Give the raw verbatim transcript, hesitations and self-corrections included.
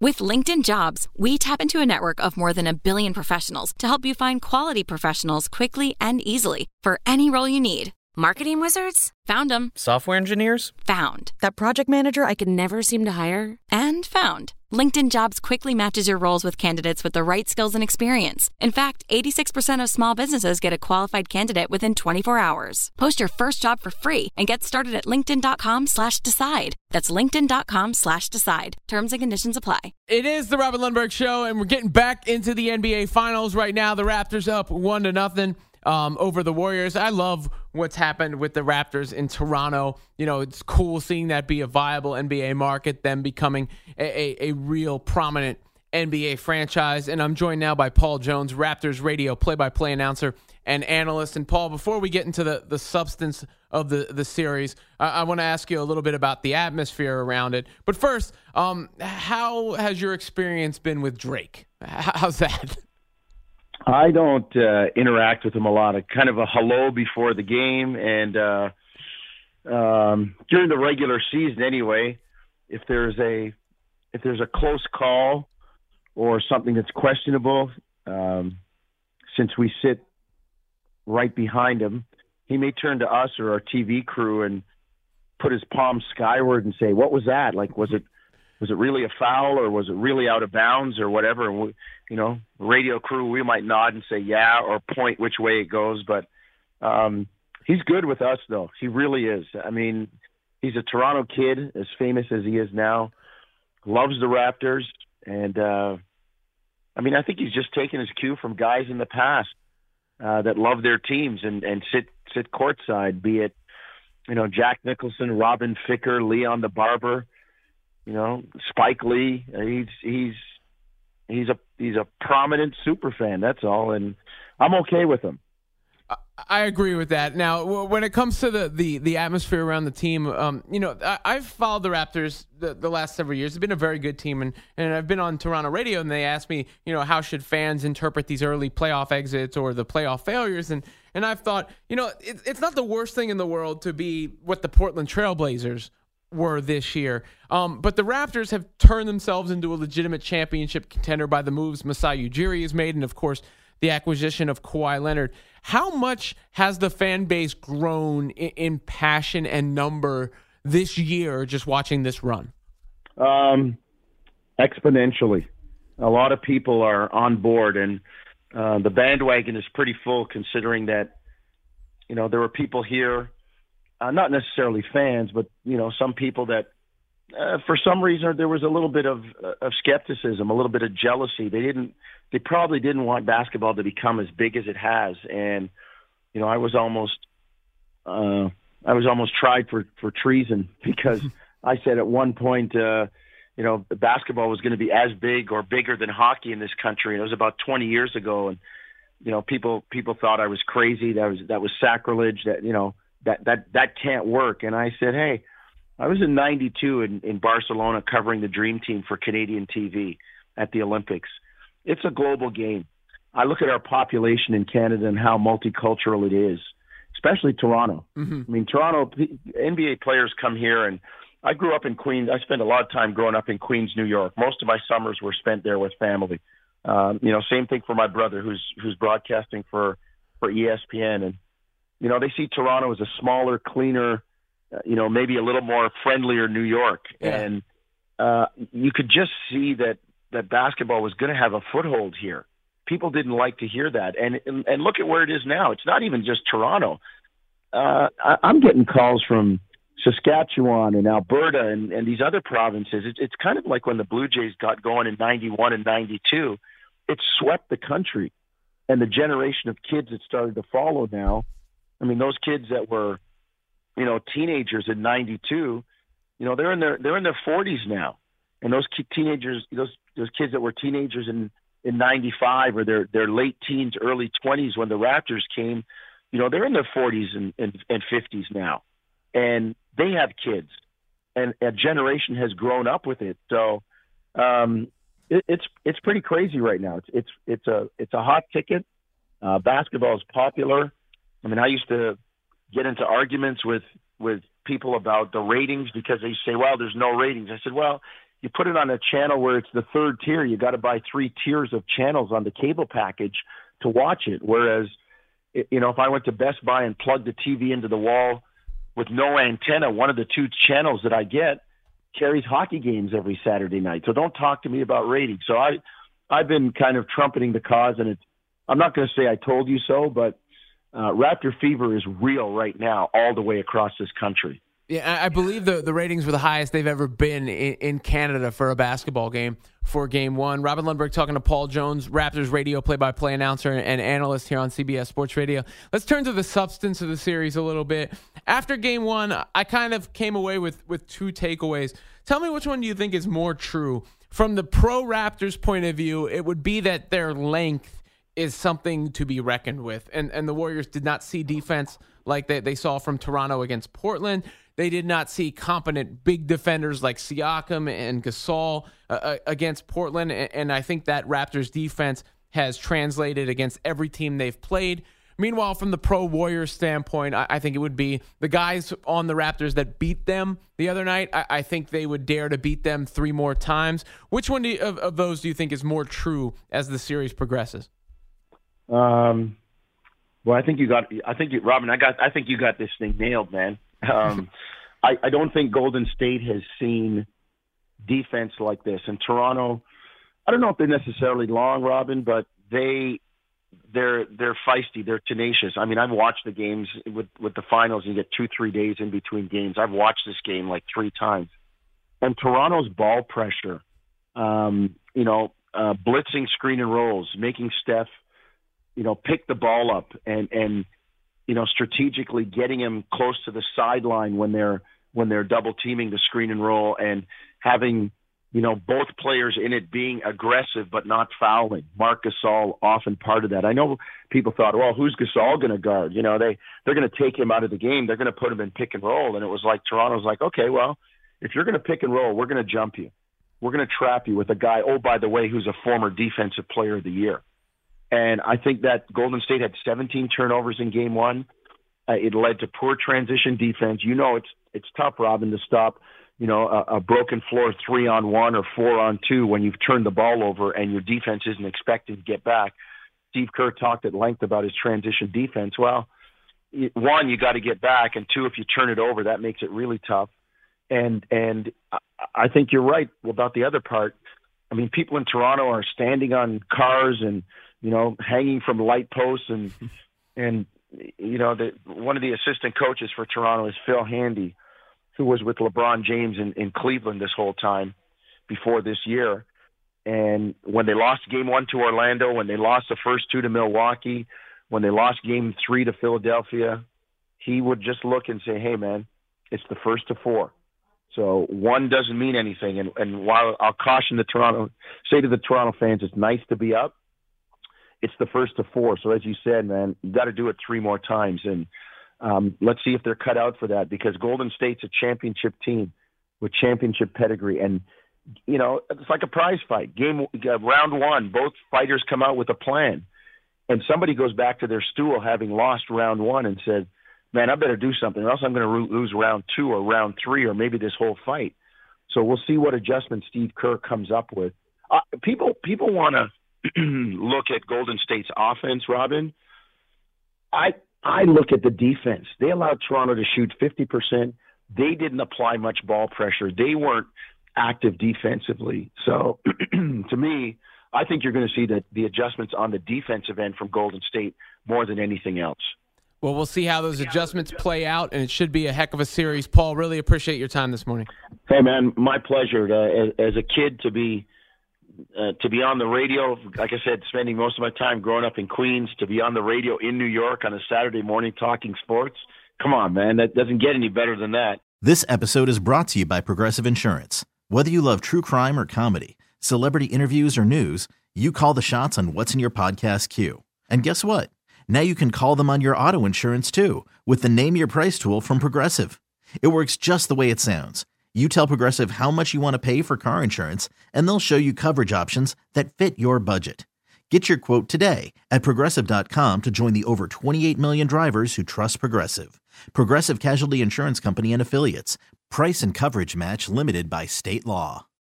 With LinkedIn Jobs, we tap into a network of more than a billion professionals to help you find quality professionals quickly and easily for any role you need. Marketing wizards? Found them. Software engineers? Found. That project manager I could never seem to hire? And found. LinkedIn Jobs quickly matches your roles with candidates with the right skills and experience. In fact, eighty-six percent of small businesses get a qualified candidate within twenty-four hours. Post your first job for free and get started at linkedin.com slash decide. That's linkedin.com slash decide. Terms and conditions apply. It is the Robin Lundberg Show, and we're getting back into the N B A Finals right now. The Raptors up one to nothing. Um, over the Warriors. I love what's happened with the Raptors in Toronto. You know, it's cool seeing that be a viable N B A market, them becoming a, a, a real prominent N B A franchise. And I'm joined now by Paul Jones, Raptors radio play-by-play announcer and analyst. And Paul, before we get into the, the substance of the, the series, I, I want to ask you a little bit about the atmosphere around it. But first, um, how has your experience been with Drake? How's that? I don't uh, interact with him a lot. A kind of a hello before the game, and uh, um, during the regular season anyway. If there's a if there's a close call or something that's questionable, um, since we sit right behind him, he may turn to us or our T V crew and put his palm skyward and say, "What was that? Like, was it?" Was it really a foul, or was it really out of bounds, or whatever? And we, you know, radio crew, we might nod and say yeah, or point which way it goes. But um, he's good with us, though. He really is. I mean, he's a Toronto kid, as famous as he is now. Loves the Raptors, and uh, I mean, I think he's just taken his cue from guys in the past uh, that love their teams and, and sit sit courtside. Be it, you know, Jack Nicholson, Robin Ficker, Leon the Barber. You know, Spike Lee. He's he's he's a he's a prominent super fan. That's all, and I'm okay with him. I agree with that. Now, when it comes to the, the, the atmosphere around the team, um, you know, I, I've followed the Raptors the, the last several years. It's been a very good team, and, and I've been on Toronto radio, and they asked me, you know, how should fans interpret these early playoff exits or the playoff failures? And and I've thought, you know, it, it's not the worst thing in the world to be what the Portland Trailblazers were this year. Um, but the Raptors have turned themselves into a legitimate championship contender by the moves Masai Ujiri has made, and of course the acquisition of Kawhi Leonard. How much has the fan base grown in, in passion and number this year just watching this run? Um, exponentially. A lot of people are on board, and uh, the bandwagon is pretty full, considering that, you know, there were people here, Uh, not necessarily fans, but, you know, some people that, uh, for some reason, there was a little bit of, uh, of skepticism, a little bit of jealousy. They didn't, they probably didn't want basketball to become as big as it has. And, you know, I was almost, uh, I was almost tried for, for treason because I said at one point, uh, you know, basketball was going to be as big or bigger than hockey in this country. And it was about twenty years ago. And, you know, people, people thought I was crazy. That was, that was sacrilege, that, you know, that that that can't work. And I said, hey, I was in ninety-two in, in Barcelona covering the Dream Team for Canadian T V at the Olympics. It's a global game. I look at our population in Canada and how multicultural it is, especially Toronto. Mm-hmm. I mean, Toronto, N B A players come here, and I grew up in Queens. I spent a lot of time growing up in Queens, New York. Most of my summers were spent there with family. Um, you know, same thing for my brother who's who's broadcasting for, for E S P N. And you know, they see Toronto as a smaller, cleaner, uh, you know, maybe a little more friendlier New York. Yeah. And uh, you could just see that, that basketball was going to have a foothold here. People didn't like to hear that. And, and, and look at where it is now. It's not even just Toronto. Uh, I, I'm getting calls from Saskatchewan and Alberta and, and these other provinces. It, it's kind of like when the Blue Jays got going in ninety-one and ninety-two. It swept the country. And the generation of kids that started to follow now, I mean, those kids that were, you know, teenagers in ninety-two, you know, they're in their they're in their forties now, and those teenagers, those those kids that were teenagers in, in ninety-five or their their late teens, early twenties when the Raptors came, you know, they're in their forties and, and, and fifties now, and they have kids, and a generation has grown up with it. So um, it, it's it's pretty crazy right now. It's it's it's a it's a hot ticket. Uh, basketball is popular. I mean, I used to get into arguments with, with people about the ratings because they say, well, there's no ratings. I said, well, you put it on a channel where it's the third tier. You got to buy three tiers of channels on the cable package to watch it. Whereas, you know, if I went to Best Buy and plugged the T V into the wall with no antenna, one of the two channels that I get carries hockey games every Saturday night. So don't talk to me about ratings. So I, I've been kind of trumpeting the cause, and it's, I'm not going to say I told you so, but uh, Raptor fever is real right now all the way across this country. Yeah, I believe the, the ratings were the highest they've ever been in, in Canada for a basketball game for game one. Robin Lundberg talking to Paul Jones, Raptors radio play-by-play announcer and analyst here on C B S Sports Radio. Let's turn to the substance of the series a little bit. After game one, I kind of came away with, with two takeaways. Tell me which one do you think is more true. From the pro Raptors point of view, it would be that their length is something to be reckoned with. And, and the Warriors did not see defense like they, they saw from Toronto against Portland. They did not see competent big defenders like Siakam and Gasol uh, against Portland, and I think that Raptors defense has translated against every team they've played. Meanwhile, from the pro Warriors standpoint, I think it would be the guys on the Raptors that beat them the other night. I think they would dare to beat them three more times. Which one do you, of, of those do you think is more true as the series progresses? Um, well, I think you got. I think you, Robin. I got. I think you got this thing nailed, man. Um, I, I don't think Golden State has seen defense like this. And Toronto, I don't know if they're necessarily long, Robin, but they they're they're feisty. They're tenacious. I mean, I've watched the games with with the finals. You get two, three days in between games. I've watched this game like three times. And Toronto's ball pressure, um, you know, uh, blitzing screen and rolls, making Steph, you know, pick the ball up and and. you know, strategically getting him close to the sideline when they're when they're double teaming the screen and roll, and having, you know, both players in it being aggressive but not fouling. Marc Gasol often part of that. I know people thought, well, who's Gasol going to guard? You know, they they're going to take him out of the game. They're going to put him in pick and roll, and it was like Toronto's like, okay, well, if you're going to pick and roll, we're going to jump you. We're going to trap you with a guy. Oh, by the way, who's a former defensive player of the year. And I think that Golden State had seventeen turnovers in game one. Uh, it led to poor transition defense. You know, it's it's tough, Robin, to stop, you know, a, a broken floor three on one or four on two when you've turned the ball over and your defense isn't expected to get back. Steve Kerr talked at length about his transition defense. Well, one, you got to get back, and two, if you turn it over, that makes it really tough. And and I think you're right about the other part. I mean, people in Toronto are standing on cars and, you know, hanging from light posts, and and you know, the, one of the assistant coaches for Toronto is Phil Handy, who was with LeBron James in, in Cleveland this whole time before this year. And when they lost game one to Orlando, when they lost the first two to Milwaukee, when they lost game three to Philadelphia, he would just look and say, hey, man, it's the first to four. So one doesn't mean anything. And, and while I'll caution the Toronto, say to the Toronto fans, it's nice to be up, it's the first to four. So as you said, man, you got to do it three more times. And um, let's see if they're cut out for that, because Golden State's a championship team with championship pedigree. And, you know, it's like a prize fight. Game uh, round one, both fighters come out with a plan. And somebody goes back to their stool having lost round one and said, man, I better do something or else I'm going to lose round two or round three or maybe this whole fight. So we'll see what adjustment Steve Kerr comes up with. Uh, people people want to look at Golden State's offense, Robin. I I look at the defense. They allowed Toronto to shoot fifty percent. They didn't apply much ball pressure. They weren't active defensively. So to me, I think you're going to see the, the adjustments on the defensive end from Golden State more than anything else. Well, we'll see how those adjustments play out, and it should be a heck of a series. Paul, really appreciate your time this morning. Hey, man, my pleasure. To, as, as a kid, to be uh, to be on the radio, like I said, spending most of my time growing up in Queens, to be on the radio in New York on a Saturday morning talking sports. Come on, man, that doesn't get any better than that. This episode is brought to you by Progressive Insurance. Whether you love true crime or comedy, celebrity interviews or news, you call the shots on what's in your podcast queue. And guess what? Now you can call them on your auto insurance too with the Name Your Price tool from Progressive. It works just the way it sounds. You tell Progressive how much you want to pay for car insurance, and they'll show you coverage options that fit your budget. Get your quote today at Progressive dot com to join the over twenty-eight million drivers who trust Progressive. Progressive Casualty Insurance Company and Affiliates. Price and coverage match limited by state law.